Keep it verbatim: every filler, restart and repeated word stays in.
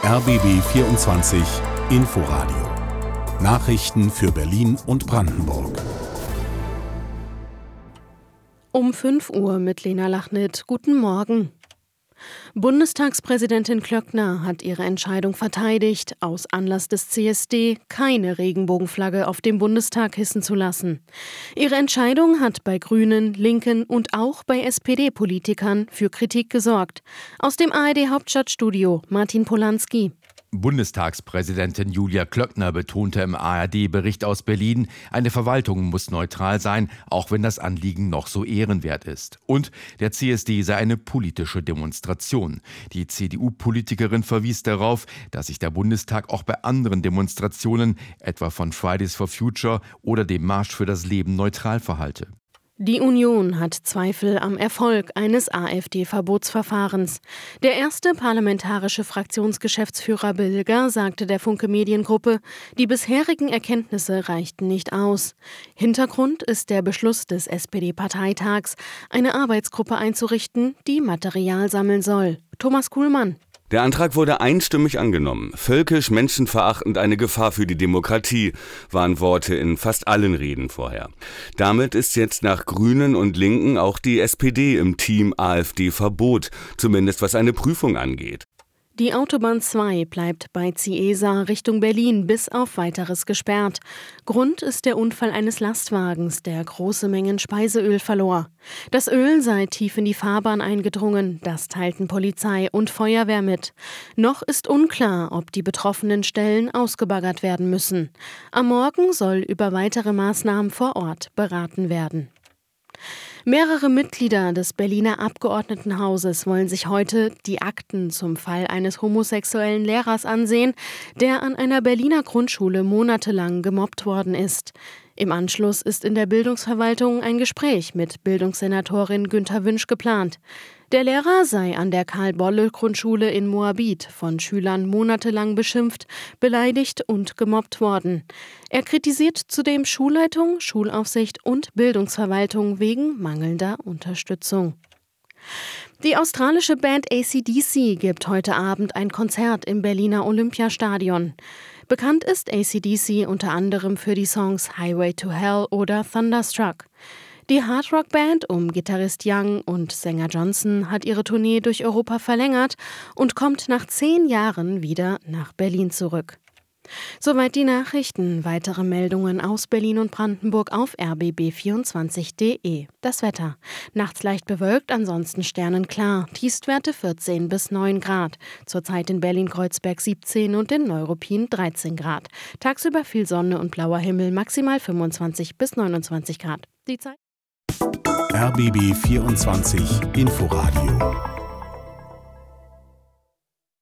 R B B vierundzwanzig Inforadio. Nachrichten für Berlin und Brandenburg. Um fünf Uhr mit Lena Lachnit. Guten Morgen. Bundestagspräsidentin Klöckner hat ihre Entscheidung verteidigt, aus Anlass des C S D keine Regenbogenflagge auf dem Bundestag hissen zu lassen. Ihre Entscheidung hat bei Grünen, Linken und auch bei S P D-Politikern für Kritik gesorgt. Aus dem A R D-Hauptstadtstudio Martin Polanski. Bundestagspräsidentin Julia Klöckner betonte im A R D-Bericht aus Berlin, eine Verwaltung muss neutral sein, auch wenn das Anliegen noch so ehrenwert ist. Und der C S D sei eine politische Demonstration. Die C D U-Politikerin verwies darauf, dass sich der Bundestag auch bei anderen Demonstrationen, etwa von Fridays for Future oder dem Marsch für das Leben, neutral verhalte. Die Union hat Zweifel am Erfolg eines AfD-Verbotsverfahrens. Der erste parlamentarische Fraktionsgeschäftsführer Bilger sagte der Funke Mediengruppe, die bisherigen Erkenntnisse reichten nicht aus. Hintergrund ist der Beschluss des S P D-Parteitags, eine Arbeitsgruppe einzurichten, die Material sammeln soll. Thomas Kuhlmann. Der Antrag wurde einstimmig angenommen. Völkisch, menschenverachtend, eine Gefahr für die Demokratie, waren Worte in fast allen Reden vorher. Damit ist jetzt nach Grünen und Linken auch die S P D im Team AfD-Verbot, zumindest was eine Prüfung angeht. Die Autobahn zwei bleibt bei Ciesa Richtung Berlin bis auf Weiteres gesperrt. Grund ist der Unfall eines Lastwagens, der große Mengen Speiseöl verlor. Das Öl sei tief in die Fahrbahn eingedrungen, das teilten Polizei und Feuerwehr mit. Noch ist unklar, ob die betroffenen Stellen ausgebaggert werden müssen. Am Morgen soll über weitere Maßnahmen vor Ort beraten werden. Mehrere Mitglieder des Berliner Abgeordnetenhauses wollen sich heute die Akten zum Fall eines homosexuellen Lehrers ansehen, der an einer Berliner Grundschule monatelang gemobbt worden ist. Im Anschluss ist in der Bildungsverwaltung ein Gespräch mit Bildungssenatorin Günther Wünsch geplant. Der Lehrer sei an der Karl-Bolle-Grundschule in Moabit von Schülern monatelang beschimpft, beleidigt und gemobbt worden. Er kritisiert zudem Schulleitung, Schulaufsicht und Bildungsverwaltung wegen mangelnder Unterstützung. Die australische Band A C D C gibt heute Abend ein Konzert im Berliner Olympiastadion. Bekannt ist A C D C unter anderem für die Songs Highway to Hell oder Thunderstruck. Die Hardrock-Band um Gitarrist Young und Sänger Johnson hat ihre Tournee durch Europa verlängert und kommt nach zehn Jahren wieder nach Berlin zurück. Soweit die Nachrichten. Weitere Meldungen aus Berlin und Brandenburg auf r b b vierundzwanzig punkt d e. Das Wetter. Nachts leicht bewölkt, ansonsten sternenklar. Tiefstwerte vierzehn bis neun Grad. Zurzeit in Berlin-Kreuzberg siebzehn und in Neuruppin dreizehn Grad. Tagsüber viel Sonne und blauer Himmel, maximal fünfundzwanzig bis neunundzwanzig Grad. Die Zeit. R B B vierundzwanzig Inforadio